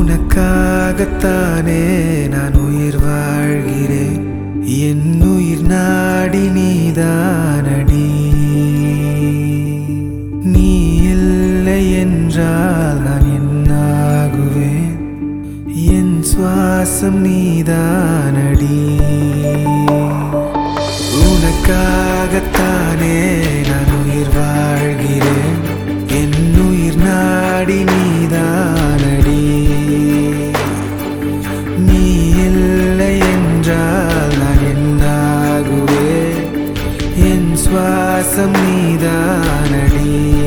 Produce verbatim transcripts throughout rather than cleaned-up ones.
உனக்காகத்தானே நான் உயிர் வாழ்கிறேன். என் உயிர் நாடி நீதானடி. நீ இல்லை என்றால் நான் என்னாகுவேன்? என் சுவாசம் நீதானடி. உனக்காகத்தானே நான் உயிர் வாழ்கிறேன். என் உயிர் நாடி நீதானடி. நீ இல்லை என்றால் நான் என்னாகுவேன்? என் சுவாசம் நீதானடி.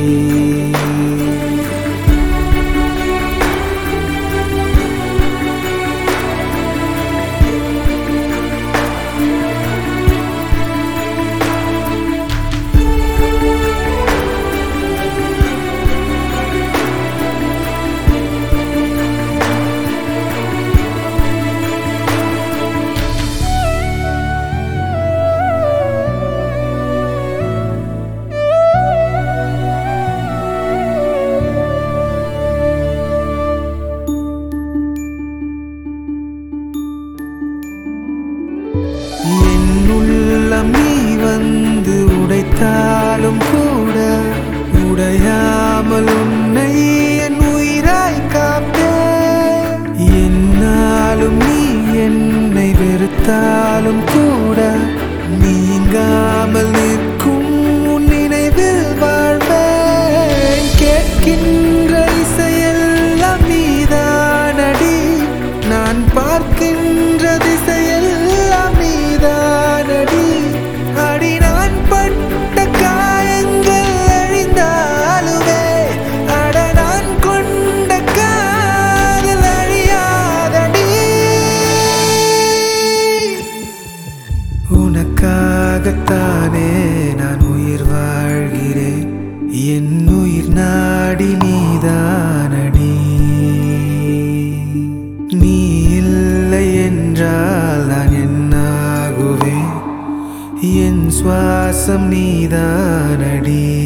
என் உள்ளம் நீ வந்து உடைத்தாலும் கூட உடையாமல் உன்னை என் உயிராய் காப்பேன். என்னாலும் நீ என்னை வெறுத்தாலும் கூட நீங்காமல் நிற்கும் உன் நினைவில் வாழ்வேன். கேட்கின்ற இசையெல்லாம் நீதானடி. நான் பார்க்கின்ற திசையெல்லாம் நீதானடி. அடி நான் பட்ட காயங்கள் அழிந்தாலுமே அட நான் கொண்ட காதல் அழியாதடி. உனக்காகத்தானே நான் உயிர் வாழ்கிறேன். என் உயிர் நாடி நீதானடி. நீ இல்லை என்றால் நான் என்னாகுவேன்? என் சுவாசம் நீதானடி.